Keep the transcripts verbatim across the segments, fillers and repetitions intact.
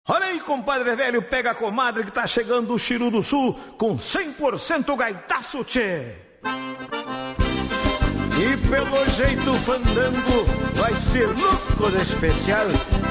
Olha aí, compadre velho, pega a comadre que tá chegando o Chiru do Sul com cem por cento gaitaço, tchê. E pelo jeito o fandango vai ser louco de especial.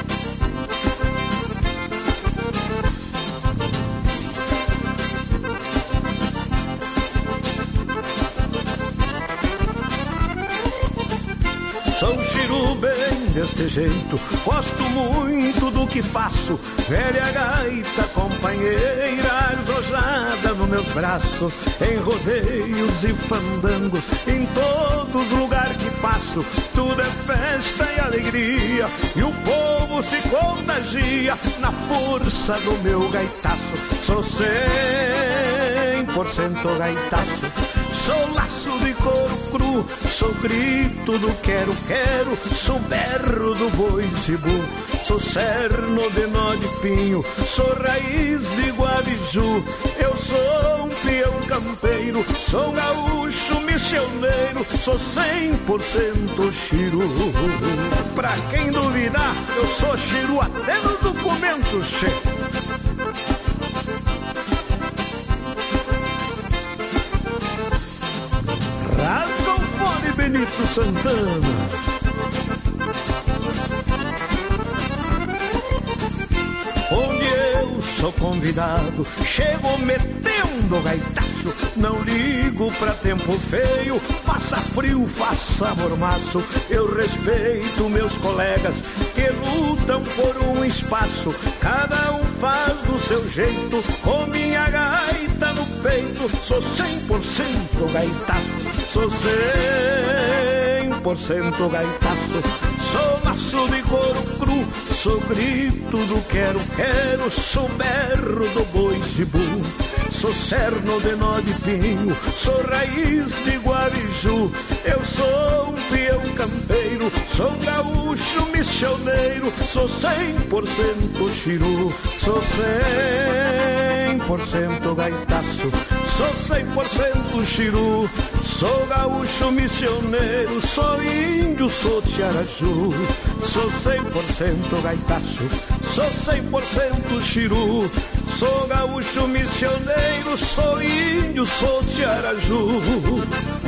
Sou um chiru bem deste jeito, gosto muito do que faço. Velha gaita companheira arrojada nos meus braços, em rodeios e fandangos, em todos os lugares que passo. Tudo é festa e alegria, e o povo se contagia na força do meu gaitaço. Sou cem por cento gaitaço. Sou laço de couro cru, sou grito do quero-quero, sou berro do boi zibu, sou cerno de nó de pinho, sou raiz de guaviju. Eu sou um peão campeiro, sou gaúcho missioneiro, sou cem por cento chiru. Pra quem duvidar, eu sou chiru até nos documentos, che. Rasga o fone, Benito Santana. Onde eu sou convidado, chego metendo gaitaço. Não ligo pra tempo feio, faça frio, faça mormaço. Eu respeito meus colegas que lutam por um espaço. Cada um faz do seu jeito, com minha gaita no peito. Sou cem por cento gaitaço, sou cem por cento gaitaço. Sou laço de couro cru, sou grito do quero-quero, sou berro do boi zibu, sou cerno de nó de pinho, sou raiz de guariju. Eu sou um peão campeiro, sou gaúcho missioneiro, sou cem por cento chiru, sou cem por cento gaitaço, sou cem por cento chiru, sou gaúcho missioneiro, sou índio, sou tiaraju, sou cem por cento gaitaço, sou cem por cento chiru, sou gaúcho missioneiro, sou índio, sou tiaraju.